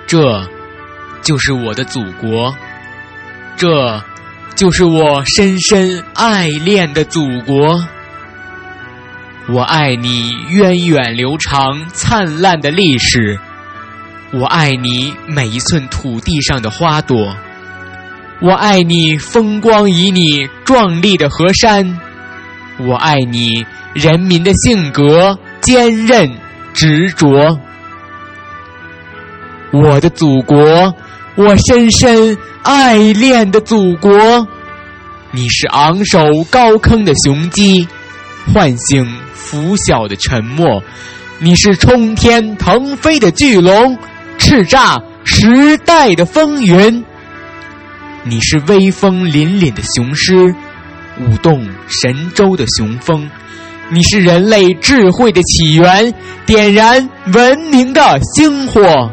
这就是我的祖国，这就是我深深爱恋的祖国。我爱你源远流长灿烂的历史，我爱你每一寸土地上的花朵，我爱你风光旖旎壮丽的河山，我爱你人民的性格坚韧执着。我的祖国，我深深爱恋的祖国，你是昂首高坑的雄鸡，唤醒拂晓的沉默，你是冲天腾飞的巨龙，叱咤时代的风云，你是威风凛凛的雄狮，舞动神州的雄风，你是人类智慧的起源，点燃文明的星火。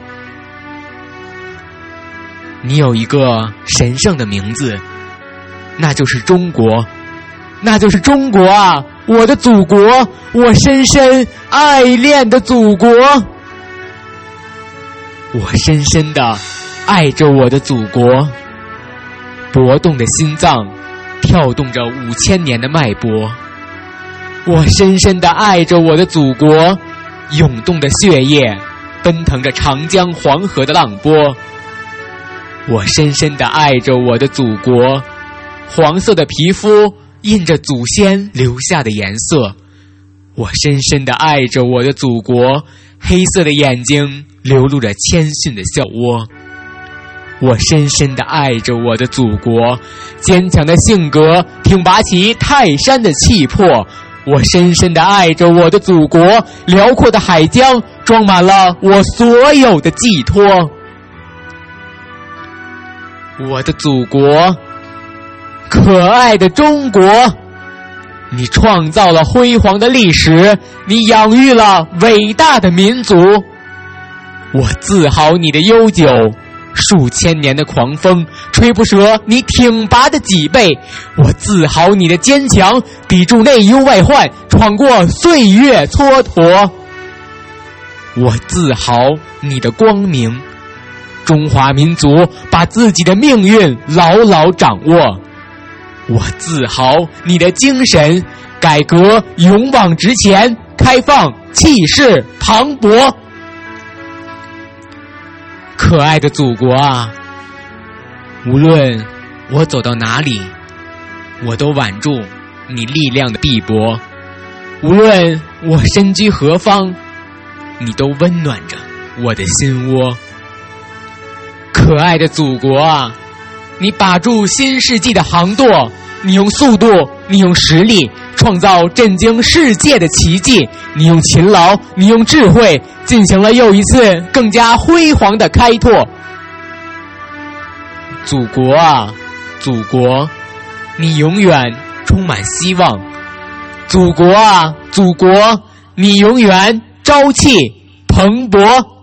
你有一个神圣的名字，那就是中国，那就是中国啊，我的祖国，我深深爱恋的祖国。我深深地爱着我的祖国，搏动的心脏跳动着5000年的脉搏。我深深地爱着我的祖国，涌动的血液奔腾着长江黄河的浪波。我深深地爱着我的祖国，黄色的皮肤印着祖先留下的颜色。我深深地爱着我的祖国，黑色的眼睛流露着谦逊的笑窝。我深深地爱着我的祖国，坚强的性格挺拔起泰山的气魄。我深深地爱着我的祖国，辽阔的海疆装满了我所有的寄托。我的祖国，可爱的中国，你创造了辉煌的历史，你养育了伟大的民族。我自豪你的悠久，数千年的狂风吹不折你挺拔的脊背。我自豪你的坚强，抵住内忧外患，闯过岁月蹉跎。我自豪你的光明，中华民族把自己的命运牢牢掌握。我自豪你的精神，改革勇往直前，开放气势磅礴。可爱的祖国啊，无论我走到哪里，我都挽住你力量的臂膊，无论我身居何方，你都温暖着我的心窝。可爱的祖国啊，你把住新世纪的航舵，你用速度，你用实力创造震惊世界的奇迹，你用勤劳，你用智慧进行了又一次更加辉煌的开拓。祖国啊，祖国，你永远充满希望。祖国啊，祖国，你永远朝气蓬勃。